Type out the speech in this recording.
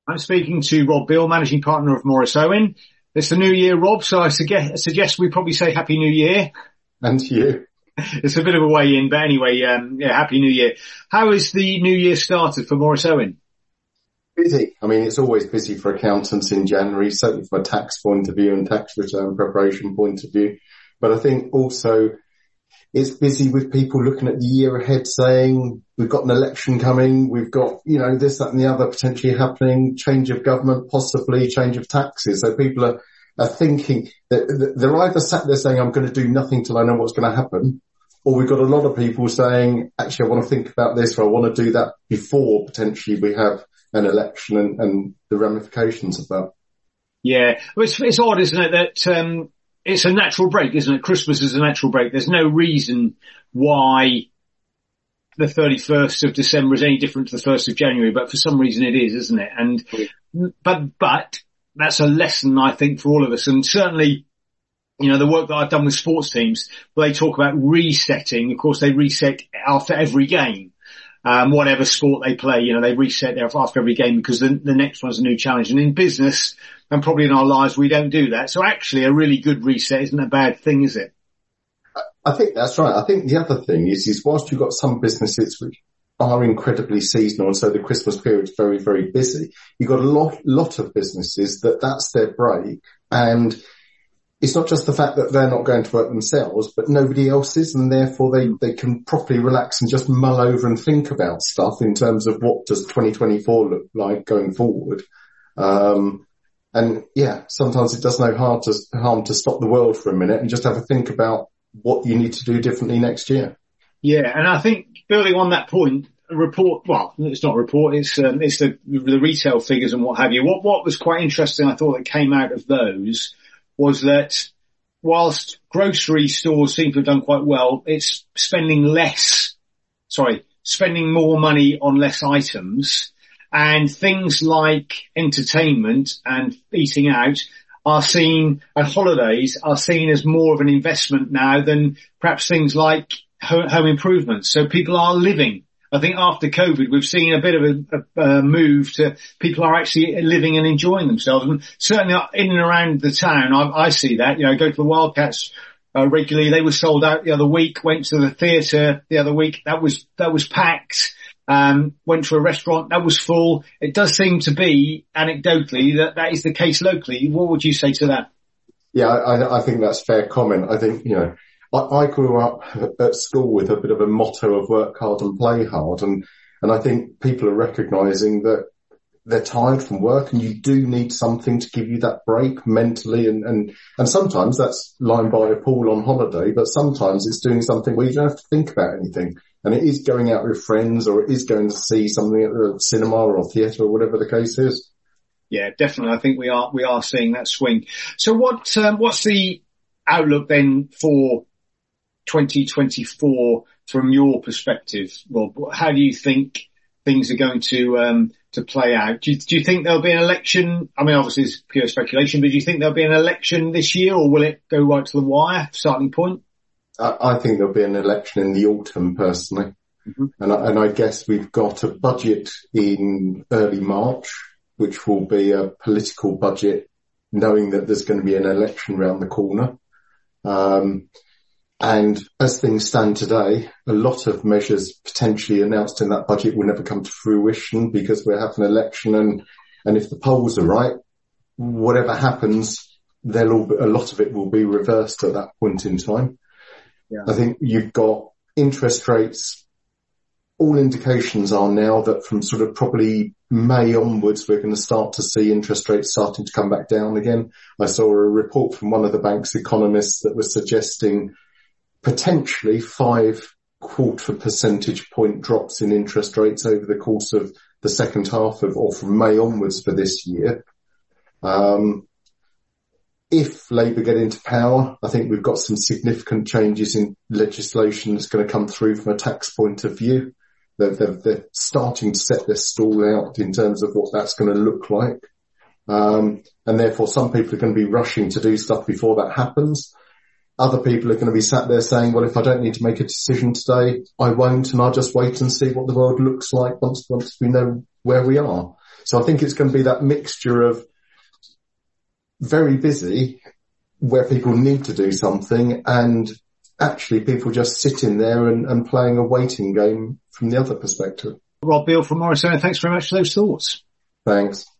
I'm speaking to Rob Beale, managing partner of Morris Owen. It's the new year, Rob, so I suggest we probably say Happy New Year. And to you. It's a bit of a way in, but anyway, Happy New Year. How is the new year started for Morris Owen? Busy. I mean, it's always busy for accountants in January, certainly from a tax point of view and tax return preparation point of view. But I think also it's busy with people looking at the year ahead saying, we've got an election coming, we've got, this, that and the other potentially happening, change of government, possibly change of taxes. So people are thinking that they're either sat there saying, I'm going to do nothing till I know what's going to happen, or we've got a lot of people saying, actually, I want to think about this, or I want to do that before potentially we have an election and the ramifications of that. Yeah, well, it's odd, isn't it, that it's a natural break, isn't it? Christmas is a natural break. There's no reason why the 31st of December is any different to the 1st of January, but for some reason it is, isn't it? And but that's a lesson, I think, for all of us. And certainly, the work that I've done with sports teams, they talk about resetting. Of course, they reset after every game. Whatever sport they play, they reset there after every game because the next one's a new challenge. And in business, and probably in our lives, we don't do that. So actually a really good reset isn't a bad thing, is it? I think that's right. I think the other thing is whilst you've got some businesses which are incredibly seasonal and so the Christmas period is very, very busy, you've got a lot of businesses that's their break, and it's not just the fact that they're not going to work themselves, but nobody else is, and therefore they can properly relax and just mull over and think about stuff in terms of what does 2024 look like going forward. And yeah, sometimes it does no harm to stop the world for a minute and just have a think about what you need to do differently next year. Yeah, and I think building on that point, it's not a report, it's the retail figures and what have you. What was quite interesting, I thought, that came out of those was that whilst grocery stores seem to have done quite well, it's spending more money on less items, and things like entertainment and eating out and holidays are seen as more of an investment now than perhaps things like home improvements. So people are living. I think after COVID, we've seen a bit of a move to people are actually living and enjoying themselves. And certainly in and around the town, I see that. Go to the Wildcats regularly. They were sold out the other week. Went to the theatre the other week. That was packed. Went to a restaurant. That was full. It does seem to be anecdotally that is the case locally. What would you say to that? Yeah, I think that's fair comment. I think, I grew up at school with a bit of a motto of work hard and play hard. And I think people are recognising that they're tired from work and you do need something to give you that break mentally. And sometimes that's lying by a pool on holiday, but sometimes it's doing something where you don't have to think about anything. And it is going out with friends, or it is going to see something at the cinema or theatre or whatever the case is. Yeah, definitely. I think we are seeing that swing. So what's the outlook then for 2024 from your perspective, Rob? How do you think things are going to play out? Do you think there'll be an election? I mean, obviously it's pure speculation, but do you think there'll be an election this year, or will it go right to the wire, starting point? I think there'll be an election in the autumn, personally. Mm-hmm. And I guess we've got a budget in early March, which will be a political budget, knowing that there's going to be an election around the corner. And as things stand today, a lot of measures potentially announced in that budget will never come to fruition because we're having an election. And if the polls are right, whatever happens, a lot of it will be reversed at that point in time. Yeah. I think you've got interest rates. All indications are now that from sort of probably May onwards, we're going to start to see interest rates starting to come back down again. I saw a report from one of the bank's economists that was suggesting potentially 0.25 percentage point drops in interest rates over the course of the second half or from May onwards for this year. If Labour get into power, I think we've got some significant changes in legislation that's going to come through from a tax point of view. They're starting to set their stall out in terms of what that's going to look like. And therefore some people are going to be rushing to do stuff before that happens. Other people are going to be sat there saying, well, if I don't need to make a decision today, I won't, and I'll just wait and see what the world looks like once we know where we are. So I think it's going to be that mixture of very busy, where people need to do something, and actually people just sitting there and playing a waiting game from the other perspective. Rob Beale from Morrisons, thanks very much for those thoughts. Thanks.